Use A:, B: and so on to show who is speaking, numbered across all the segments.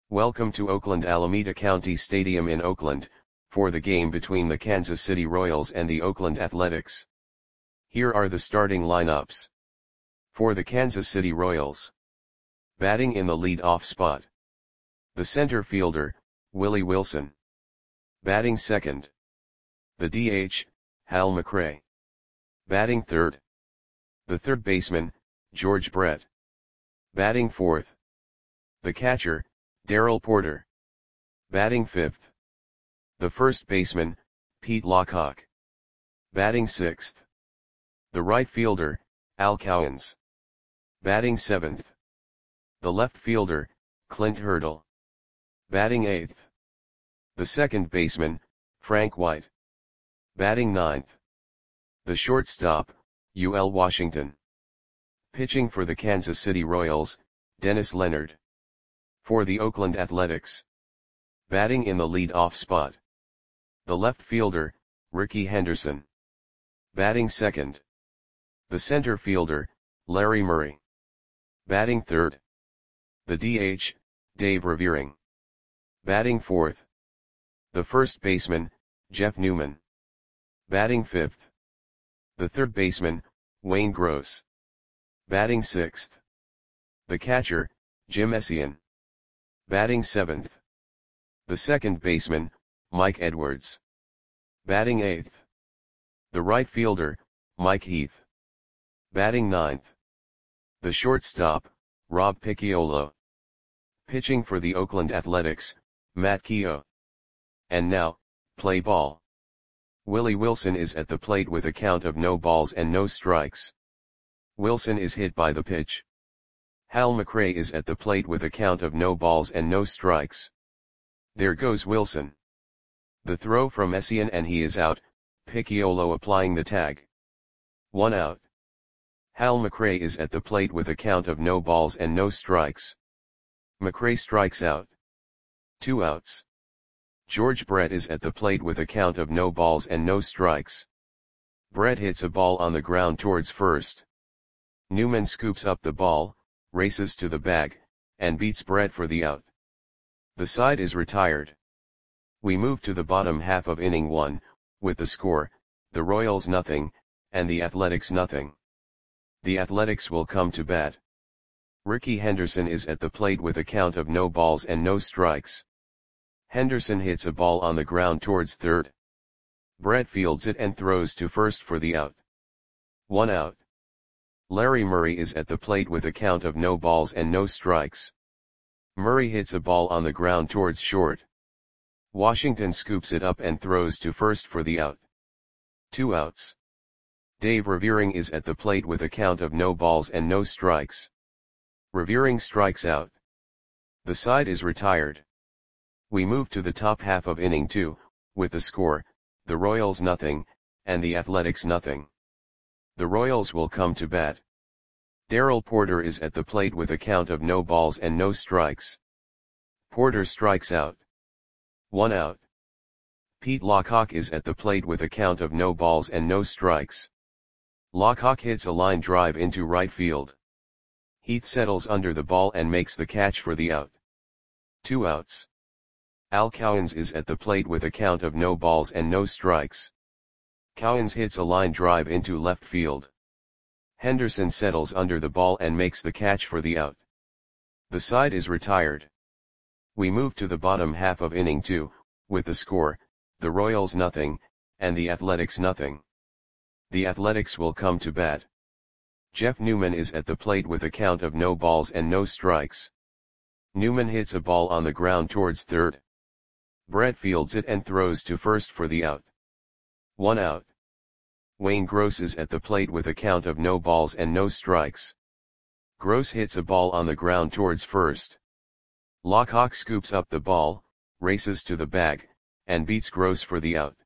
A: Welcome to Oakland Alameda County Stadium in Oakland, for the game between the Kansas City Royals and the Oakland Athletics. Here are the starting lineups. For the Kansas City Royals. Batting in the lead-off spot. The center fielder, Willie Wilson. Batting second. The DH, Hal McRae. Batting third. The third baseman, George Brett. Batting fourth. The catcher, Darrell Porter. Batting fifth. The first baseman, Pete Lockhart. Batting sixth. The right fielder, Al Cowens. Batting seventh. The left fielder, Clint Hurdle. Batting eighth. The second baseman, Frank White. Batting ninth. The shortstop, UL Washington. Pitching for the Kansas City Royals, Dennis Leonard. For the Oakland Athletics. Batting in the lead-off spot. The left fielder, Rickey Henderson. Batting second. The center fielder, Larry Murray. Batting third. The DH, Dave Revering. Batting fourth. The first baseman, Jeff Newman. Batting fifth. The third baseman, Wayne Gross. Batting sixth. The catcher, Jim Essien. Batting seventh. The second baseman, Mike Edwards. Batting eighth. The right fielder, Mike Heath. Batting ninth. The shortstop, Rob Picciolo. Pitching for the Oakland Athletics, Matt Keogh. And now, play ball. Willie Wilson is at the plate with a count of no balls and no strikes. Wilson is hit by the pitch. Hal McRae is at the plate with a count of no balls and no strikes. There goes Wilson. The throw from Essien and he is out, Picciolo applying the tag. 1 out. Hal McRae is at the plate with a count of no balls and no strikes. McRae strikes out. 2 outs. George Brett is at the plate with a count of no balls and no strikes. Brett hits a ball on the ground towards first. Newman scoops up the ball, races to the bag, and beats Brett for the out. The side is retired. We move to the bottom half of inning 1, with the score, the Royals nothing, and the Athletics nothing. The Athletics will come to bat. Rickey Henderson is at the plate with a count of no balls and no strikes. Henderson hits a ball on the ground towards third. Brett fields it and throws to first for the out. 1 out. Larry Murray is at the plate with a count of no balls and no strikes. Murray hits a ball on the ground towards short. Washington scoops it up and throws to first for the out. 2 outs. Dave Revering is at the plate with a count of no balls and no strikes. Revering strikes out. The side is retired. We move to the top half of inning 2, with the score, the Royals nothing, and the Athletics nothing. The Royals will come to bat. Darrell Porter is at the plate with a count of no balls and no strikes. Porter strikes out. 1 out. Pete Lockhart is at the plate with a count of no balls and no strikes. Lockhart hits a line drive into right field. Heath settles under the ball and makes the catch for the out. 2 outs. Al Cowens is at the plate with a count of no balls and no strikes. Cowens hits a line drive into left field. Henderson settles under the ball and makes the catch for the out. The side is retired. We move to the bottom half of inning 2, with the score, the Royals nothing, and the Athletics nothing. The Athletics will come to bat. Jeff Newman is at the plate with a count of no balls and no strikes. Newman hits a ball on the ground towards third. Brett fields it and throws to first for the out. 1 out. Wayne Gross is at the plate with a count of no balls and no strikes. Gross hits a ball on the ground towards first. Lockhart scoops up the ball, races to the bag, and beats Gross for the out.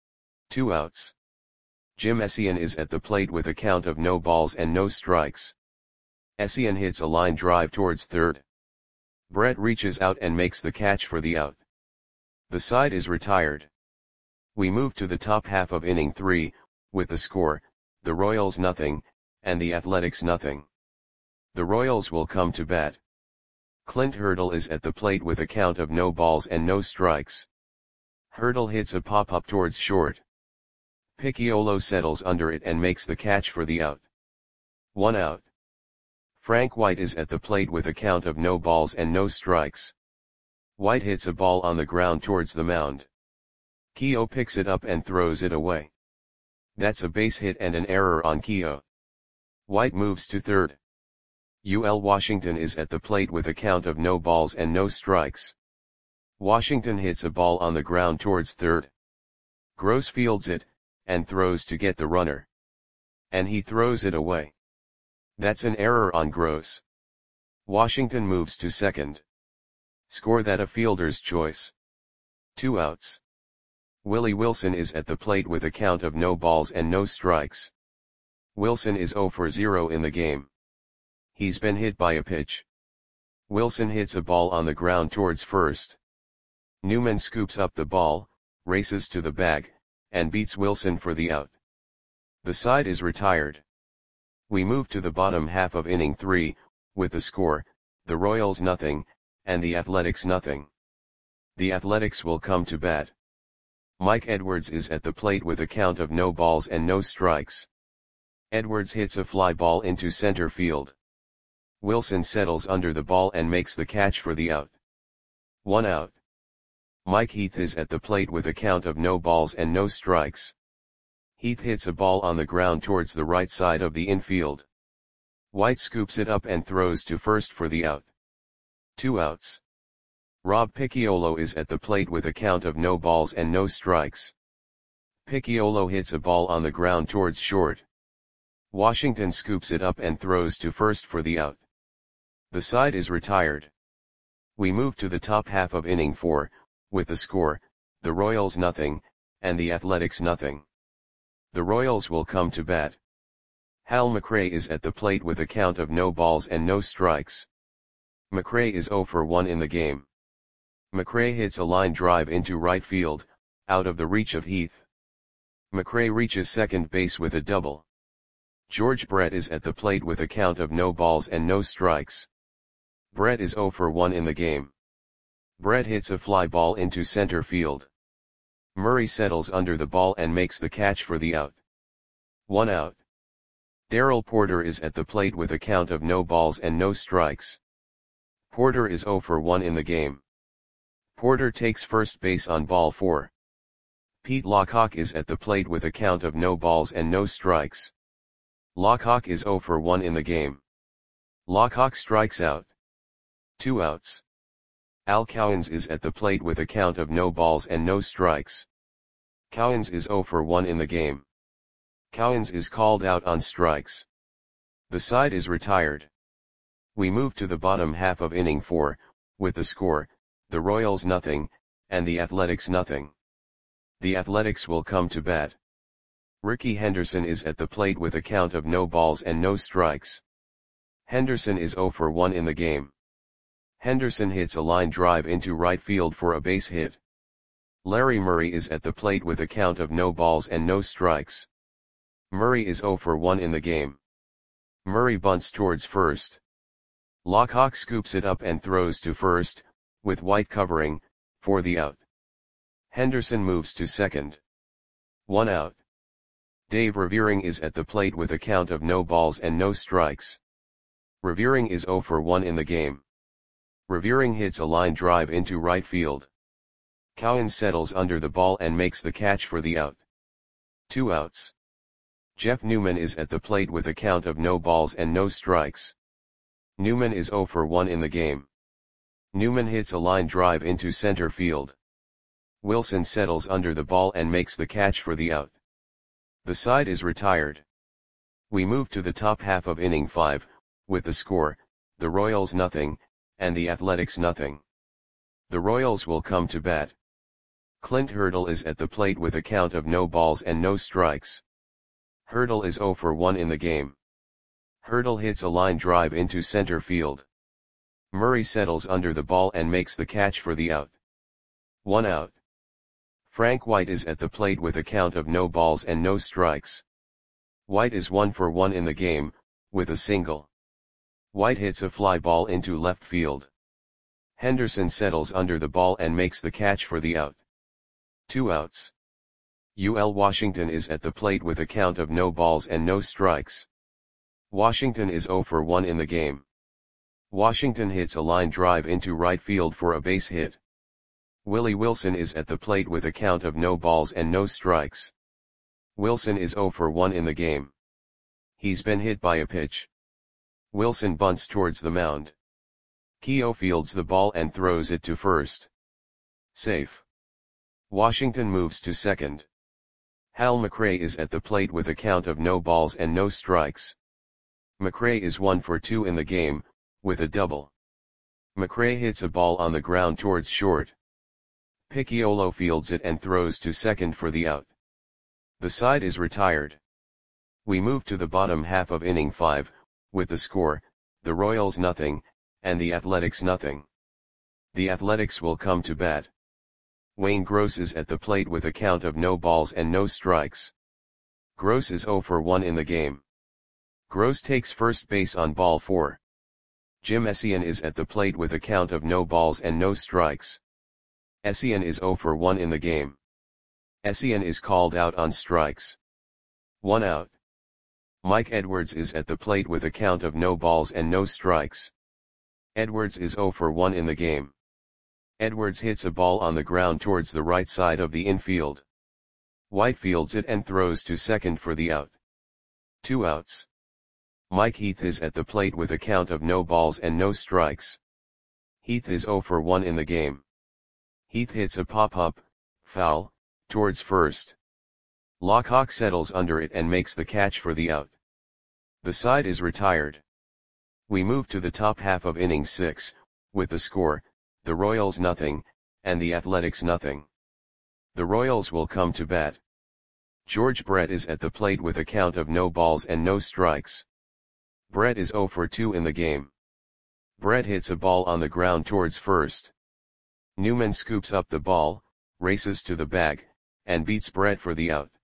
A: 2 outs. Jim Essien is at the plate with a count of no balls and no strikes. Essien hits a line drive towards third. Brett reaches out and makes the catch for the out. The side is retired. We move to the top half of inning 3, with the score, the Royals nothing, and the Athletics nothing. The Royals will come to bat. Clint Hurdle is at the plate with a count of no balls and no strikes. Hurdle hits a pop-up towards short. Picciolo settles under it and makes the catch for the out. 1 out. Frank White is at the plate with a count of no balls and no strikes. White hits a ball on the ground towards the mound. Keogh picks it up and throws it away. That's a base hit and an error on Keogh. White moves to third. UL Washington is at the plate with a count of no balls and no strikes. Washington hits a ball on the ground towards third. Gross fields it, and throws to get the runner. And he throws it away. That's an error on Gross. Washington moves to second. Score that a fielder's choice. 2 outs. Willie Wilson is at the plate with a count of no balls and no strikes. Wilson is 0 for 0 in the game. He's been hit by a pitch. Wilson hits a ball on the ground towards first. Newman scoops up the ball, races to the bag, and beats Wilson for the out. The side is retired. We move to the bottom half of inning 3, with the score, the Royals nothing, and the Athletics nothing. The Athletics will come to bat. Mike Edwards is at the plate with a count of no balls and no strikes. Edwards hits a fly ball into center field. Wilson settles under the ball and makes the catch for the out. 1 out. Mike Heath is at the plate with a count of no balls and no strikes. Heath hits a ball on the ground towards the right side of the infield. White scoops it up and throws to first for the out. 2 outs. Rob Picciolo is at the plate with a count of no balls and no strikes. Picciolo hits a ball on the ground towards short. Washington scoops it up and throws to first for the out. The side is retired. We move to the top half of inning 4, with the score, the Royals nothing, and the Athletics nothing. The Royals will come to bat. Hal McRae is at the plate with a count of no balls and no strikes. McRae is 0 for 1 in the game. McRae hits a line drive into right field, out of the reach of Heath. McRae reaches second base with a double. George Brett is at the plate with a count of no balls and no strikes. Brett is 0 for 1 in the game. Brett hits a fly ball into center field. Murray settles under the ball and makes the catch for the out. 1 out. Darrell Porter is at the plate with a count of no balls and no strikes. Porter is 0 for 1 in the game. Porter takes first base on ball 4. Pete Lockhawk is at the plate with a count of no balls and no strikes. Lockhawk is 0 for 1 in the game. Lockhawk strikes out. 2 outs. Al Cowens is at the plate with a count of no balls and no strikes. Cowens is 0 for 1 in the game. Cowens is called out on strikes. The side is retired. We move to the bottom half of inning 4, with the score, the Royals nothing, and the Athletics nothing. The Athletics will come to bat. Ricky Henderson is at the plate with a count of no balls and no strikes. Henderson is 0 for 1 in the game. Henderson hits a line drive into right field for a base hit. Larry Murray is at the plate with a count of no balls and no strikes. Murray is 0 for 1 in the game. Murray bunts towards first. Lockhawk scoops it up and throws to first, with White covering, for the out. Henderson moves to second. 1 out. Dave Revering is at the plate with a count of no balls and no strikes. Revering is 0 for 1 in the game. Revering hits a line drive into right field. Cowens settles under the ball and makes the catch for the out. 2 outs. Jeff Newman is at the plate with a count of no balls and no strikes. Newman is 0 for 1 in the game. Newman hits a line drive into center field. Wilson settles under the ball and makes the catch for the out. The side is retired. We move to the top half of inning 5, with the score, the Royals nothing, and the Athletics nothing. The Royals will come to bat. Clint Hurdle is at the plate with a count of no balls and no strikes. Hurdle is 0 for 1 in the game. Hurdle hits a line drive into center field. Murray settles under the ball and makes the catch for the out. 1 out. Frank White is at the plate with a count of no balls and no strikes. White is 1 for 1 in the game, with a single. White hits a fly ball into left field. Henderson settles under the ball and makes the catch for the out. 2 outs. UL Washington is at the plate with a count of no balls and no strikes. Washington is 0 for 1 in the game. Washington hits a line drive into right field for a base hit. Willie Wilson is at the plate with a count of no balls and no strikes. Wilson is 0 for 1 in the game. He's been hit by a pitch. Wilson bunts towards the mound. Keogh fields the ball and throws it to first. Safe. Washington moves to second. Hal McRae is at the plate with a count of no balls and no strikes. McRae is 1 for 2 in the game, with a double. McRae hits a ball on the ground towards short. Picciolo fields it and throws to second for the out. The side is retired. We move to the bottom half of inning 5, with the score, the Royals nothing, and the Athletics nothing. The Athletics will come to bat. Wayne Gross is at the plate with a count of no balls and no strikes. Gross is 0 for 1 in the game. Gross takes first base on ball 4. Jim Essien is at the plate with a count of no balls and no strikes. Essien is 0 for 1 in the game. Essien is called out on strikes. 1 out. Mike Edwards is at the plate with a count of no balls and no strikes. Edwards is 0 for 1 in the game. Edwards hits a ball on the ground towards the right side of the infield. White fields it and throws to second for the out. 2 outs. Mike Heath is at the plate with a count of no balls and no strikes. Heath is 0 for 1 in the game. Heath hits a pop-up, foul, towards first. Lockhawk settles under it and makes the catch for the out. The side is retired. We move to the top half of inning 6, with the score, the Royals nothing, and the Athletics nothing. The Royals will come to bat. George Brett is at the plate with a count of no balls and no strikes. Brett is 0 for 2 in the game. Brett hits a ball on the ground towards first. Newman scoops up the ball, races to the bag, and beats Brett for the out.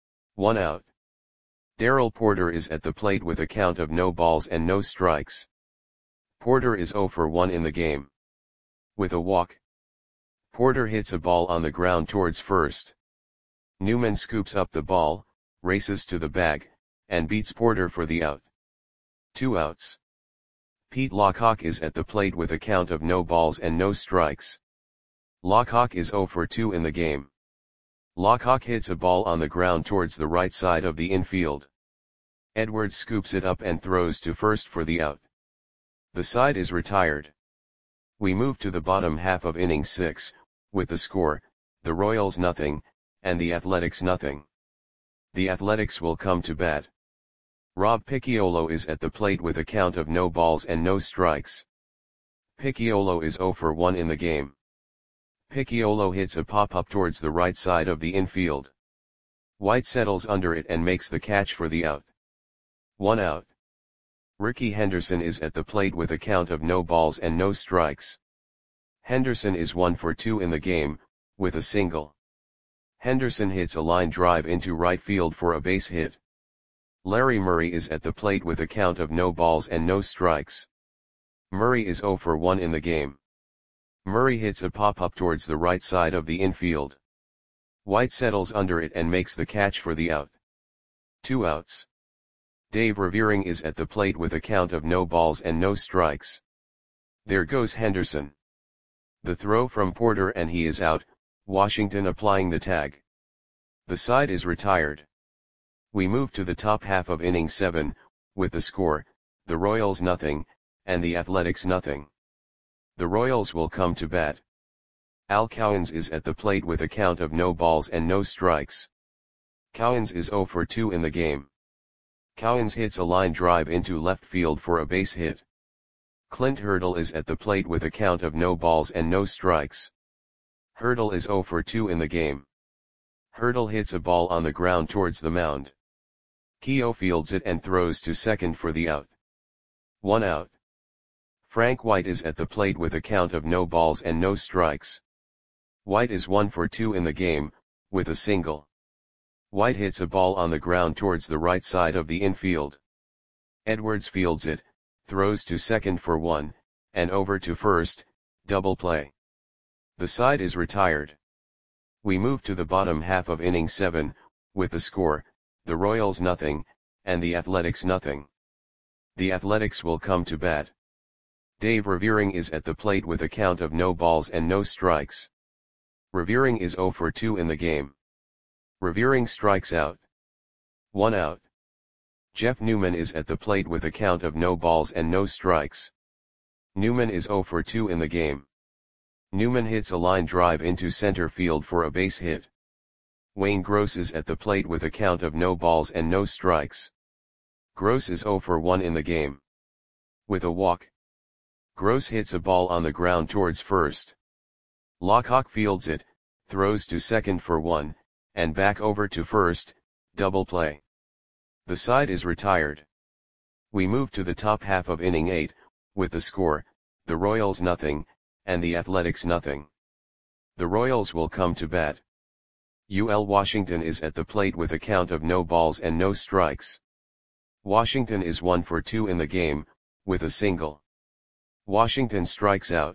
A: 1 out. Darrell Porter is at the plate with a count of no balls and no strikes. Porter is 0 for 1 in the game. With a walk. Porter hits a ball on the ground towards first. Newman scoops up the ball, races to the bag, and beats Porter for the out. 2 outs. Pete Lockhawk is at the plate with a count of no balls and no strikes. Lockhawk is 0 for 2 in the game. Lockhawk hits a ball on the ground towards the right side of the infield. Edwards scoops it up and throws to first for the out. The side is retired. We move to the bottom half of inning 6, with the score, the Royals nothing, and the Athletics nothing. The Athletics will come to bat. Rob Picciolo is at the plate with a count of no balls and no strikes. Picciolo is 0 for 1 in the game. Picciolo hits a pop-up towards the right side of the infield. White settles under it and makes the catch for the out. 1 out. Ricky Henderson is at the plate with a count of no balls and no strikes. Henderson is 1 for 2 in the game, with a single. Henderson hits a line drive into right field for a base hit. Larry Murray is at the plate with a count of no balls and no strikes. Murray is 0 for 1 in the game. Murray hits a pop-up towards the right side of the infield. White settles under it and makes the catch for the out. 2 outs. Dave Revering is at the plate with a count of no balls and no strikes. There goes Henderson. The throw from Porter and he is out, Washington applying the tag. The side is retired. We move to the top half of inning 7, with the score, the Royals nothing, and the Athletics nothing. The Royals will come to bat. Al Cowens is at the plate with a count of no balls and no strikes. Cowens is 0 for 2 in the game. Cowens hits a line drive into left field for a base hit. Clint Hurdle is at the plate with a count of no balls and no strikes. Hurdle is 0 for 2 in the game. Hurdle hits a ball on the ground towards the mound. Keogh fields it and throws to second for the out. 1 out. Frank White is at the plate with a count of no balls and no strikes. White is 1 for 2 in the game, with a single. White hits a ball on the ground towards the right side of the infield. Edwards fields it, throws to second for 1, and over to first, double play. The side is retired. We move to the bottom half of inning 7, with the score, the Royals nothing, and the Athletics nothing. The Athletics will come to bat. Dave Revering is at the plate with a count of no balls and no strikes. Revering is 0 for 2 in the game. Revering strikes out. 1 out. Jeff Newman is at the plate with a count of no balls and no strikes. Newman is 0 for 2 in the game. Newman hits a line drive into center field for a base hit. Wayne Gross is at the plate with a count of no balls and no strikes. Gross is 0 for 1 in the game. With a walk, Gross hits a ball on the ground towards first. Lockhawk fields it, throws to second for 1, and back over to first, double play. The side is retired. We move to the top half of inning 8, with the score, the Royals nothing, and the Athletics nothing. The Royals will come to bat. UL Washington is at the plate with a count of no balls and no strikes. Washington is 1 for 2 in the game, with a single. Washington strikes out.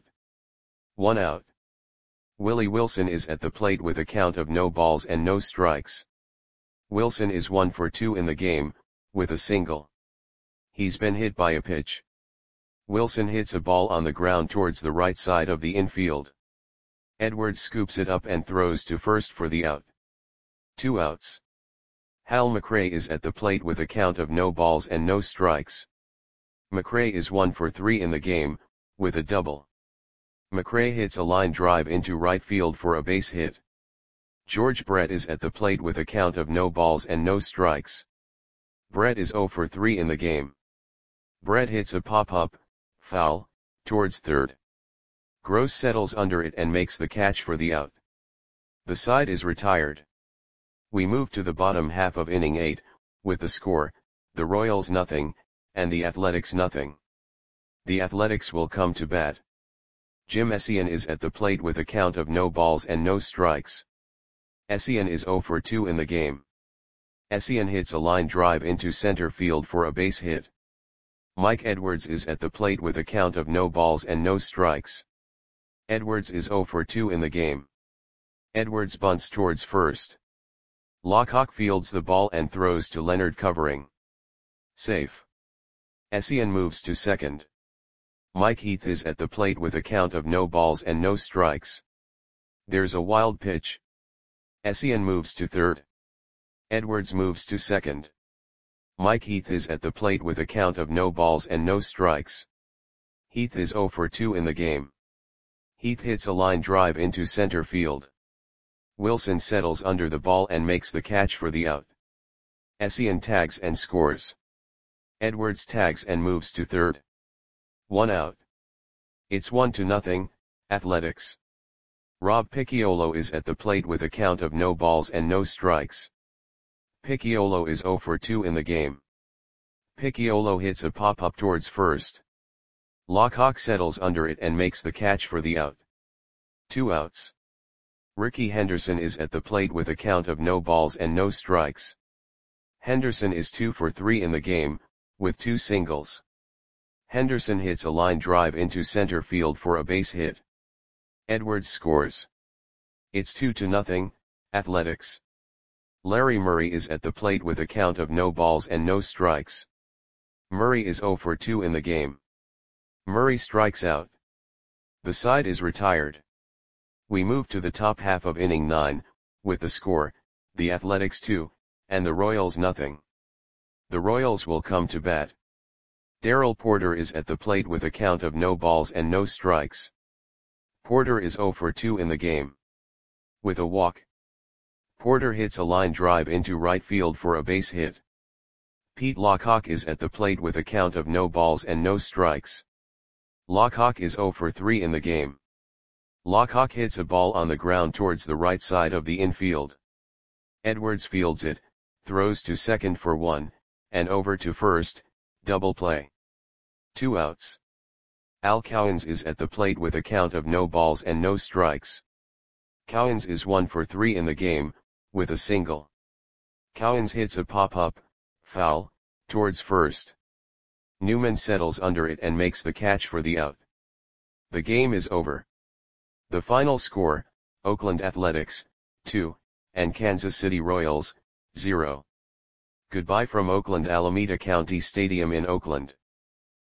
A: 1 out. Willie Wilson is at the plate with a count of no balls and no strikes. Wilson is 1 for 2 in the game, with a single. He's been hit by a pitch. Wilson hits a ball on the ground towards the right side of the infield. Edwards scoops it up and throws to first for the out. 2 outs. Hal McRae is at the plate with a count of no balls and no strikes. McRae is 1 for 3 in the game, with a double. McRae hits a line drive into right field for a base hit. George Brett is at the plate with a count of no balls and no strikes. Brett is 0 for 3 in the game. Brett hits a pop-up, foul, towards third. Gross settles under it and makes the catch for the out. The side is retired. We move to the bottom half of inning 8, with the score, the Royals nothing, and the Athletics nothing. The Athletics will come to bat. Jim Essien is at the plate with a count of no balls and no strikes. Essien is 0 for 2 in the game. Essien hits a line drive into center field for a base hit. Mike Edwards is at the plate with a count of no balls and no strikes. Edwards is 0 for 2 in the game. Edwards bunts towards first. Lockhawk fields the ball and throws to Leonard covering. Safe. Essien moves to second. Mike Heath is at the plate with a count of no balls and no strikes. There's a wild pitch. Essien moves to third. Edwards moves to second. Mike Heath is at the plate with a count of no balls and no strikes. Heath is 0 for 2 in the game. Heath hits a line drive into center field. Wilson settles under the ball and makes the catch for the out. Essien tags and scores. Edwards tags and moves to third. 1 out. It's 1-0, Athletics. Rob Picciolo is at the plate with a count of no balls and no strikes. Picciolo is 0 for 2 in the game. Picciolo hits a pop-up towards first. Lockhawk settles under it and makes the catch for the out. 2 outs. Ricky Henderson is at the plate with a count of no balls and no strikes. Henderson is 2 for 3 in the game, with 2 singles. Henderson hits a line drive into center field for a base hit. Edwards scores. It's 2-0, Athletics. Larry Murray is at the plate with a count of no balls and no strikes. Murray is 0 for 2 in the game. Murray strikes out. The side is retired. We move to the top half of inning 9, with the score, the Athletics 2, and the Royals nothing. The Royals will come to bat. Darrell Porter is at the plate with a count of no balls and no strikes. Porter is 0 for 2 in the game. With a walk, Porter hits a line drive into right field for a base hit. Pete Lockhawk is at the plate with a count of no balls and no strikes. Lockhawk is 0 for 3 in the game. Lockhawk hits a ball on the ground towards the right side of the infield. Edwards fields it, throws to second for 1, and over to first, double play. 2 outs. Al Cowens is at the plate with a count of no balls and no strikes. Cowens is 1 for 3 in the game, with a single. Cowens hits a pop-up, foul, towards first. Newman settles under it and makes the catch for the out. The game is over. The final score, Oakland Athletics, 2, and Kansas City Royals, 0. Goodbye from Oakland Alameda County Stadium in Oakland.